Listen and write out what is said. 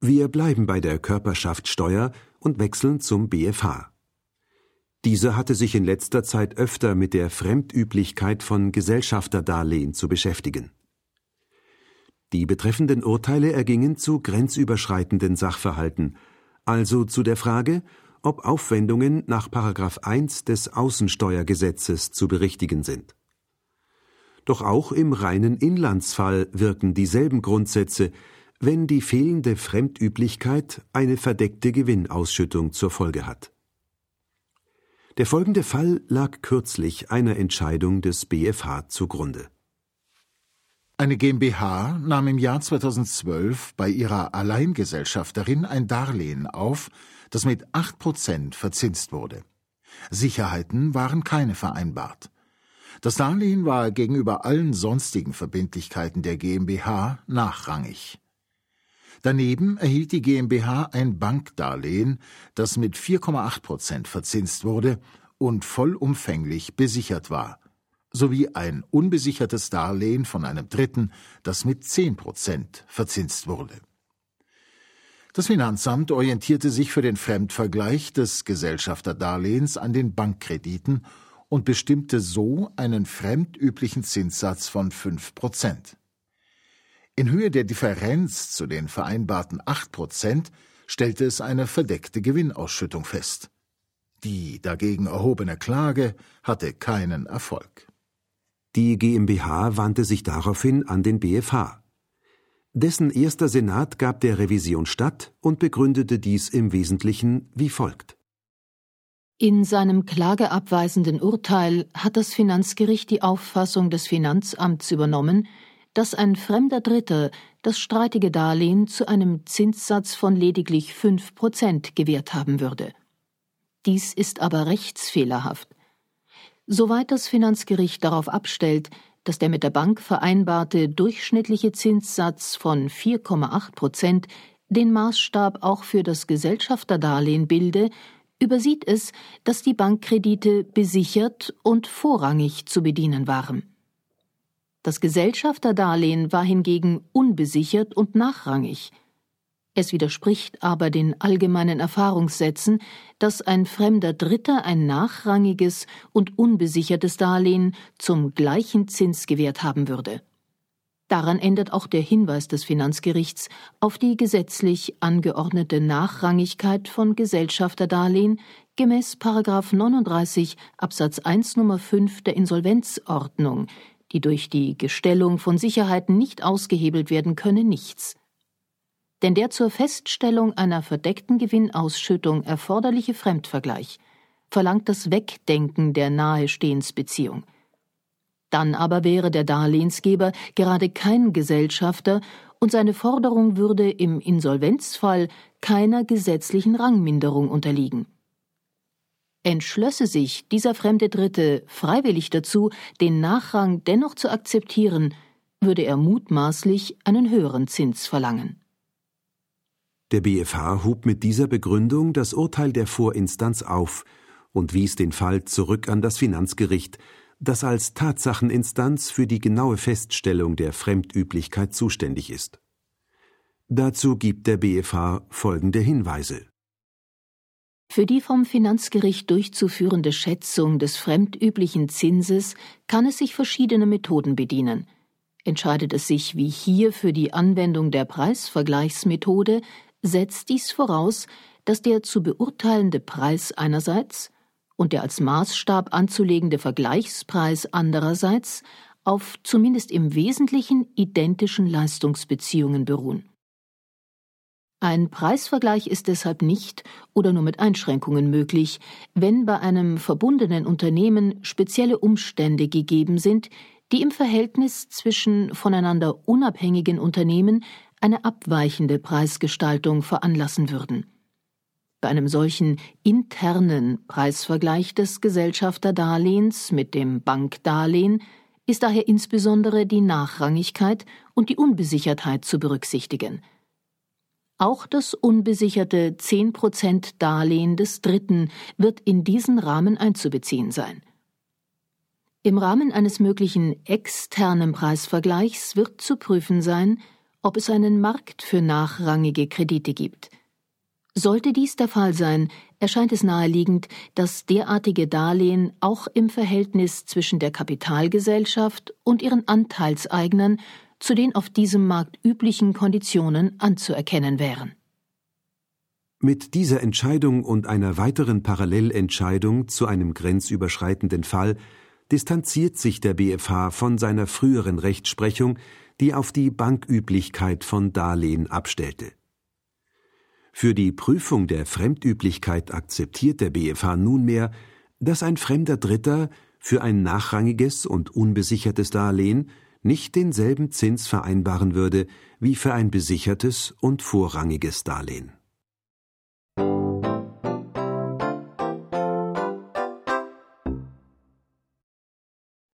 Wir bleiben bei der Körperschaftssteuer und wechseln zum BfH. Dieser hatte sich in letzter Zeit öfter mit der Fremdüblichkeit von Gesellschafterdarlehen zu beschäftigen. Die betreffenden Urteile ergingen zu grenzüberschreitenden Sachverhalten, also zu der Frage, ob Aufwendungen nach § 1 des Außensteuergesetzes zu berichtigen sind. Doch auch im reinen Inlandsfall wirken dieselben Grundsätze, wenn die fehlende Fremdüblichkeit eine verdeckte Gewinnausschüttung zur Folge hat. Der folgende Fall lag kürzlich einer Entscheidung des BfH zugrunde. Eine GmbH nahm im Jahr 2012 bei ihrer Alleingesellschafterin ein Darlehen auf, das mit 8% verzinst wurde. Sicherheiten waren keine vereinbart. Das Darlehen war gegenüber allen sonstigen Verbindlichkeiten der GmbH nachrangig. Daneben erhielt die GmbH ein Bankdarlehen, das mit 4,8% verzinst wurde und vollumfänglich besichert war, sowie ein unbesichertes Darlehen von einem Dritten, das mit 10% verzinst wurde. Das Finanzamt orientierte sich für den Fremdvergleich des Gesellschafterdarlehens an den Bankkrediten und bestimmte so einen fremdüblichen Zinssatz von 5%. In Höhe der Differenz zu den vereinbarten 8% stellte es eine verdeckte Gewinnausschüttung fest. Die dagegen erhobene Klage hatte keinen Erfolg. Die GmbH wandte sich daraufhin an den BfH. Dessen erster Senat gab der Revision statt und begründete dies im Wesentlichen wie folgt. In seinem klageabweisenden Urteil hat das Finanzgericht die Auffassung des Finanzamts übernommen, dass ein fremder Dritter das streitige Darlehen zu einem Zinssatz von lediglich 5% gewährt haben würde. Dies ist aber rechtsfehlerhaft. Soweit das Finanzgericht darauf abstellt, dass der mit der Bank vereinbarte durchschnittliche Zinssatz von 4,8% den Maßstab auch für das Gesellschafterdarlehen bilde, übersieht es, dass die Bankkredite besichert und vorrangig zu bedienen waren. Das Gesellschafterdarlehen war hingegen unbesichert und nachrangig. Es widerspricht aber den allgemeinen Erfahrungssätzen, dass ein fremder Dritter ein nachrangiges und unbesichertes Darlehen zum gleichen Zins gewährt haben würde. Daran ändert auch der Hinweis des Finanzgerichts auf die gesetzlich angeordnete Nachrangigkeit von Gesellschafterdarlehen gemäß § 39 Absatz 1 Nummer 5 der Insolvenzordnung, die durch die Gestellung von Sicherheiten nicht ausgehebelt werden könne, nichts. Denn der zur Feststellung einer verdeckten Gewinnausschüttung erforderliche Fremdvergleich verlangt das Wegdenken der Nahestehensbeziehung. Dann aber wäre der Darlehensgeber gerade kein Gesellschafter und seine Forderung würde im Insolvenzfall keiner gesetzlichen Rangminderung unterliegen. Entschlösse sich dieser fremde Dritte freiwillig dazu, den Nachrang dennoch zu akzeptieren, würde er mutmaßlich einen höheren Zins verlangen. Der BfH hob mit dieser Begründung das Urteil der Vorinstanz auf und wies den Fall zurück an das Finanzgericht, das als Tatsacheninstanz für die genaue Feststellung der Fremdüblichkeit zuständig ist. Dazu gibt der BfH folgende Hinweise. Für die vom Finanzgericht durchzuführende Schätzung des fremdüblichen Zinses kann es sich verschiedener Methoden bedienen. Entscheidet es sich wie hier für die Anwendung der Preisvergleichsmethode, setzt dies voraus, dass der zu beurteilende Preis einerseits und der als Maßstab anzulegende Vergleichspreis andererseits auf zumindest im Wesentlichen identischen Leistungsbeziehungen beruhen. Ein Preisvergleich ist deshalb nicht oder nur mit Einschränkungen möglich, wenn bei einem verbundenen Unternehmen spezielle Umstände gegeben sind, die im Verhältnis zwischen voneinander unabhängigen Unternehmen eine abweichende Preisgestaltung veranlassen würden. Bei einem solchen internen Preisvergleich des Gesellschafterdarlehens mit dem Bankdarlehen ist daher insbesondere die Nachrangigkeit und die Unbesichertheit zu berücksichtigen. Auch das unbesicherte 10% Darlehen des Dritten wird in diesen Rahmen einzubeziehen sein. Im Rahmen eines möglichen externen Preisvergleichs wird zu prüfen sein, ob es einen Markt für nachrangige Kredite gibt. Sollte dies der Fall sein, erscheint es naheliegend, dass derartige Darlehen auch im Verhältnis zwischen der Kapitalgesellschaft und ihren Anteilseignern zu den auf diesem Markt üblichen Konditionen anzuerkennen wären. Mit dieser Entscheidung und einer weiteren Parallelentscheidung zu einem grenzüberschreitenden Fall distanziert sich der BfH von seiner früheren Rechtsprechung, die auf die Banküblichkeit von Darlehen abstellte. Für die Prüfung der Fremdüblichkeit akzeptiert der BfH nunmehr, dass ein fremder Dritter für ein nachrangiges und unbesichertes Darlehen nicht denselben Zins vereinbaren würde wie für ein besichertes und vorrangiges Darlehen.